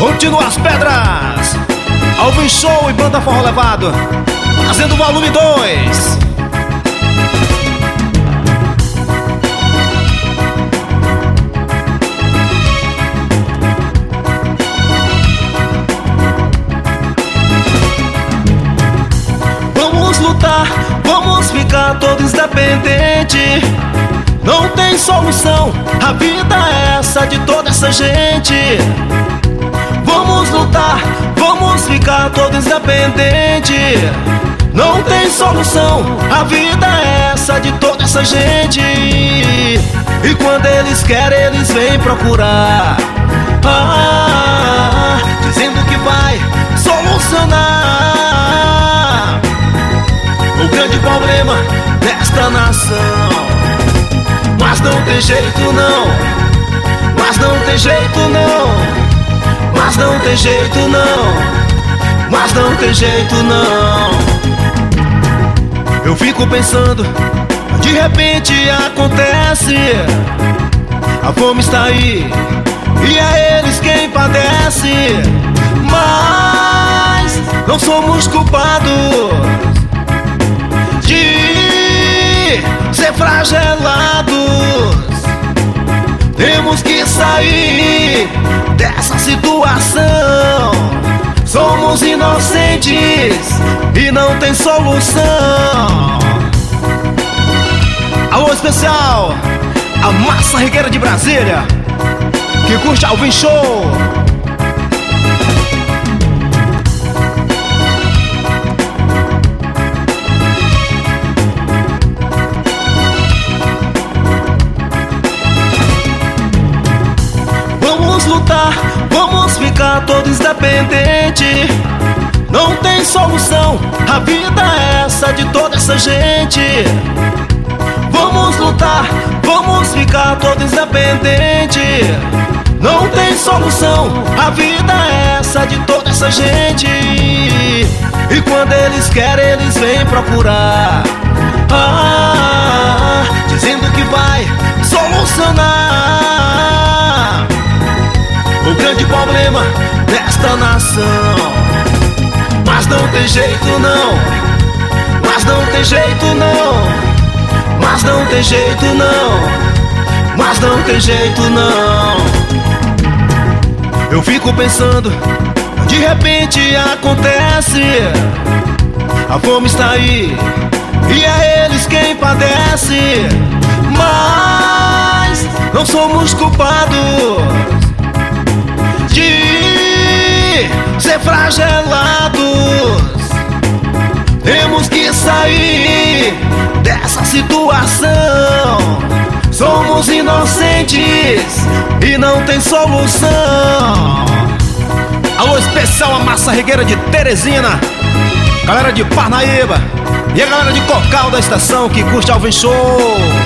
Continua as pedras, Alvin Show e Banda Forró Levado, fazendo o volume 2. Vamos lutar, vamos ficar todos independentes. Não tem solução, a vida é essa de toda essa gente. Vamos lutar, vamos ficar todos independentes. Não tem solução, a vida é essa de toda essa gente. E quando eles querem, eles vêm procurar, dizendo que vai solucionar o grande problema desta nação. Mas não tem jeito não, mas não tem jeito não, mas não tem jeito não, mas não tem jeito não. Eu fico pensando, de repente acontece, a fome está aí e é eles quem padece. Mas não somos culpados de ser flagelados. Temos que sair dessa situação. Somos inocentes e não tem solução. Alô especial, a massa regueira de Brasília, que curte Alvin Show. Vamos lutar, vamos ficar todos independentes. Não tem solução, a vida é essa de toda essa gente. Vamos lutar, vamos ficar todos independentes. Não tem solução, a vida é essa de toda essa gente. E quando eles querem, eles vêm procurar, dizendo que vai solucionar o grande problema desta nação. Mas não tem jeito não, mas não tem jeito não, mas não tem jeito não, mas não tem jeito não. Eu fico pensando, de repente acontece, a fome está aí e é eles quem padece. Mas não somos culpados de ser flagelados. Temos que sair dessa situação. Somos inocentes e não tem solução. Alô especial, a massa regueira de Teresina, galera de Parnaíba e a galera de Cocal da estação que curte Alvin Show.